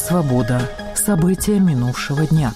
«Свобода». События минувшего дня.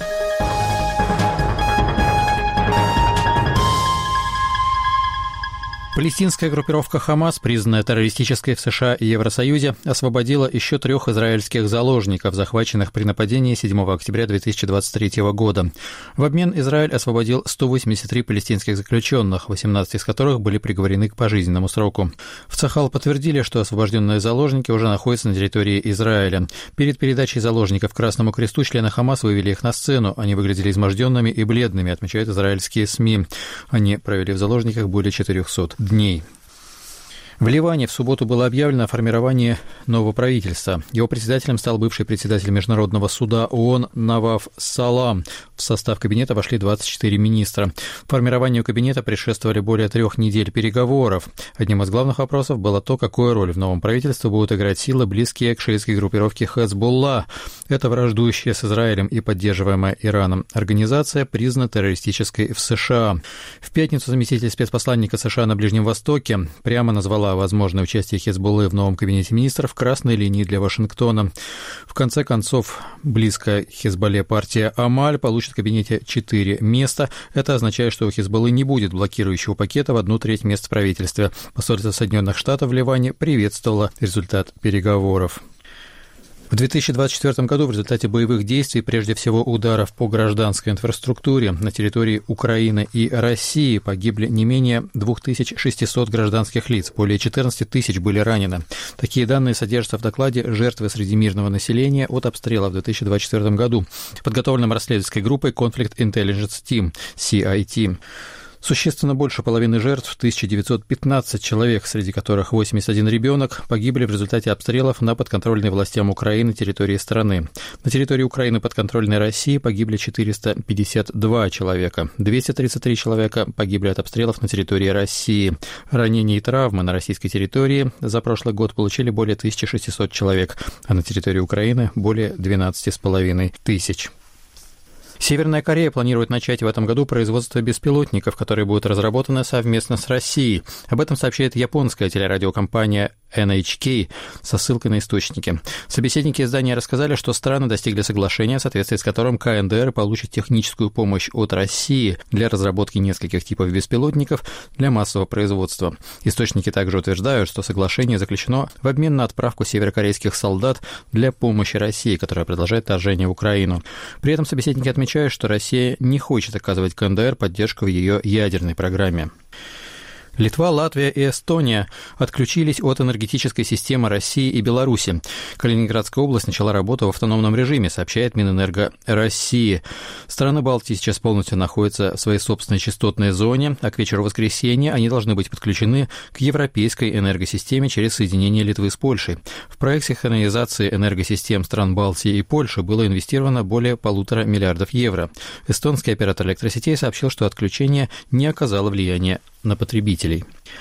Палестинская группировка «Хамас», признанная террористической в США и Евросоюзе, освободила еще 3 израильских заложников, захваченных при нападении 7 октября 2023 года. В обмен Израиль освободил 183 палестинских заключенных, 18 из которых были приговорены к пожизненному сроку. В Цахал подтвердили, что освобожденные заложники уже находятся на территории Израиля. Перед передачей заложников Красному Кресту члены «Хамас» вывели их на сцену. Они выглядели изможденными и бледными, отмечают израильские СМИ. Они провели в заложниках более 400 дней. В Ливане в субботу было объявлено о формировании нового правительства. Его председателем стал бывший председатель Международного суда ООН Наваф Салам. В состав кабинета вошли 24 министра. Формированию кабинета предшествовали более 3 недель переговоров. Одним из главных вопросов было то, какую роль в новом правительстве будут играть силы, близкие к шиитской группировке Хезболла. Это враждующая с Израилем и поддерживаемая Ираном организация, признана террористической в США. В пятницу заместитель спецпосланника США на Ближнем Востоке прямо назвала возможное участие Хезболлы в новом кабинете министров красной линией для Вашингтона. В конце концов, близкая Хезболле партия Амаль получит в кабинете 4 места. Это означает, что у Хезболлы не будет блокирующего пакета в 1/3 мест в правительстве. Посольство Соединенных Штатов в Ливане приветствовало результат переговоров. В 2024 году в результате боевых действий, прежде всего ударов по гражданской инфраструктуре на территории Украины и России, погибли не менее 2600 гражданских лиц, более 14 тысяч были ранены. Такие данные содержатся в докладе «Жертвы среди мирного населения от обстрела» в 2024 году, подготовленном расследовательской группой Conflict Intelligence Team, CIT. Существенно больше половины жертв, 1915 человек, среди которых 81 ребенок, погибли в результате обстрелов на подконтрольной властям Украины территории страны. На территории Украины подконтрольной России погибли 452 человека. 233 человека погибли от обстрелов на территории России. Ранения и травмы на российской территории за прошлый год получили более 1600 человек, а на территории Украины более 12 500. Северная Корея планирует начать в этом году производство беспилотников, которые будут разработаны совместно с Россией. Об этом сообщает японская телерадиокомпания NHK со ссылкой на источники. Собеседники издания рассказали, что страны достигли соглашения, в соответствии с которым КНДР получит техническую помощь от России для разработки нескольких типов беспилотников для массового производства. Источники также утверждают, что соглашение заключено в обмен на отправку северокорейских солдат для помощи России, которая продолжает вторжение в Украину. При этом собеседники отмечают, что Россия не хочет оказывать КНДР поддержку в ее ядерной программе. Литва, Латвия и Эстония отключились от энергетической системы России и Беларуси. Калининградская область начала работу в автономном режиме, сообщает Минэнерго России. Страны Балтии сейчас полностью находятся в своей собственной частотной зоне, а к вечеру воскресенья они должны быть подключены к европейской энергосистеме через соединение Литвы с Польшей. В проект синхронизации энергосистем стран Балтии и Польши было инвестировано более 1,5 миллиарда евро. Эстонский оператор электросетей сообщил, что отключение не оказало влияния на потребителей.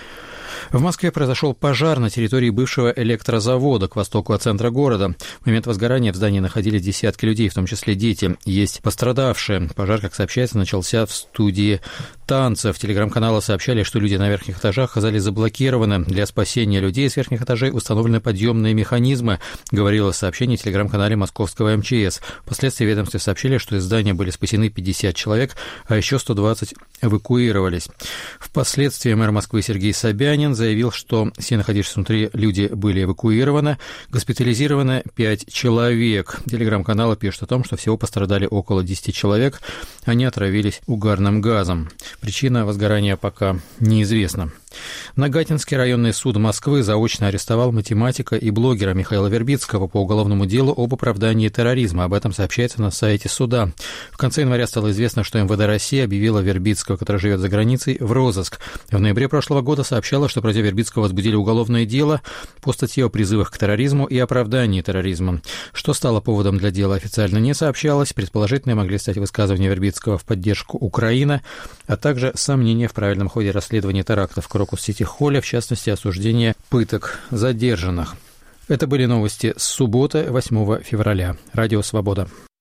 В Москве произошел пожар на территории бывшего электрозавода к востоку от центра города. В момент возгорания в здании находились десятки людей, в том числе дети. Есть пострадавшие. Пожар, как сообщается, начался в студии танцев. Телеграм-каналы сообщали, что люди на верхних этажах оказались заблокированы. Для спасения людей с верхних этажей установлены подъемные механизмы, говорилось в сообщении в телеграм-канале московского МЧС. Впоследствии ведомстве сообщили, что из здания были спасены 50 человек, а еще 120 эвакуировались. Впоследствии мэр Москвы Сергей Собянин заявил, что все находившиеся внутри люди были эвакуированы, госпитализированы 5 человек. Телеграм-каналы пишут о том, что всего пострадали около 10 человек, они отравились угарным газом. Причина возгорания пока неизвестна. Нагатинский районный суд Москвы заочно арестовал математика и блогера Михаила Вербицкого по уголовному делу об оправдании терроризма. Об этом сообщается на сайте суда. В конце января стало известно, что МВД России объявила Вербицкого, который живет за границей, в розыск. В ноябре прошлого года сообщала, что против Вербицкого возбудили уголовное дело по статье о призывах к терроризму и оправдании терроризма. Что стало поводом для дела, официально не сообщалось. Предположительно могли стать высказывания Вербицкого в поддержку Украины, а также сомнения в правильном ходе расследования терактов в Крокус-Сити-Холле, в частности, осуждение пыток задержанных. Это были новости с субботы, 8 февраля. Радио «Свобода».